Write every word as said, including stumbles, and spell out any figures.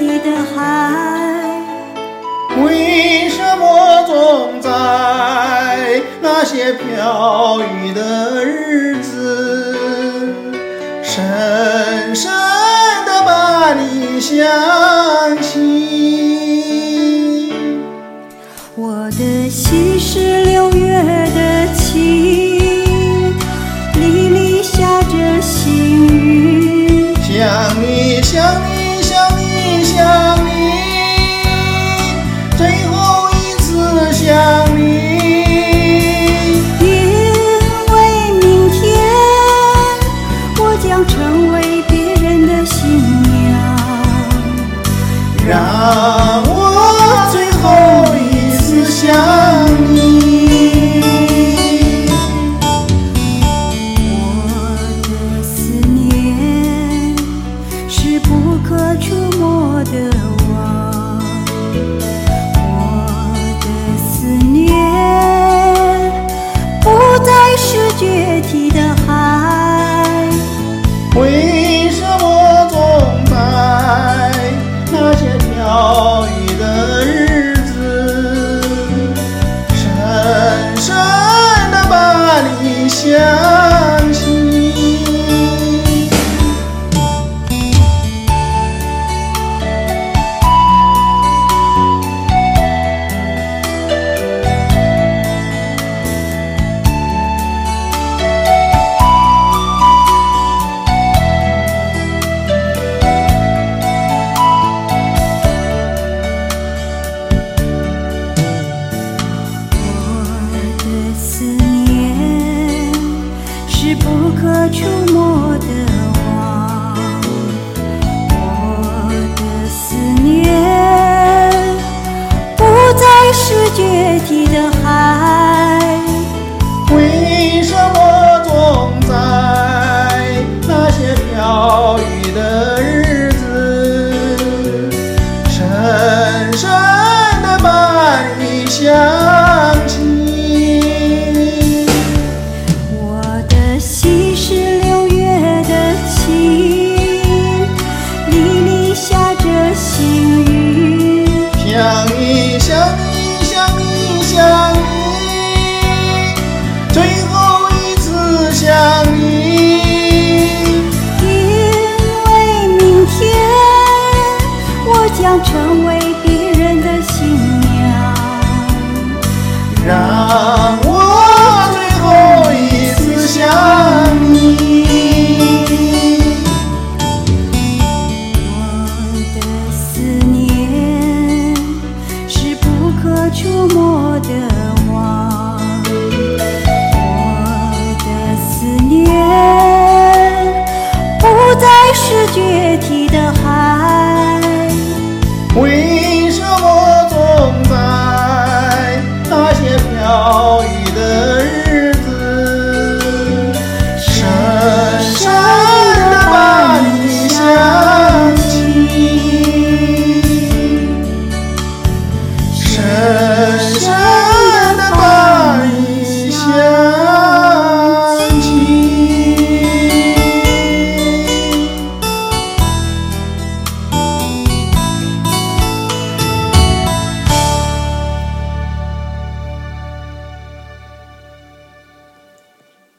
体的海。 为什么总在那些飘雨的日子，深深地把你想起？ 我的心是六月的晴，沥沥下着细雨。 想你想你想你想你，最后一次想你。 因为明天我将成为别人的新娘， 让我最后一次想你。 我的思念是不可触摸的网，我的思念不再是决堤的海。 为什么总在那些飘雨的日子，深深地把你想起？ 是不可触摸的网，我的思念不再是决堤的海。 为什么总在那些飘雨的日子，深深地把你想起？ 心是六月的晴，沥沥下着细雨。 想你想你想你想你，最后一次想你。 因为明天我将成为别人的新娘， 让我最后一次想你。 我的思念是不可触摸的网，我的思念不再是决堤的海。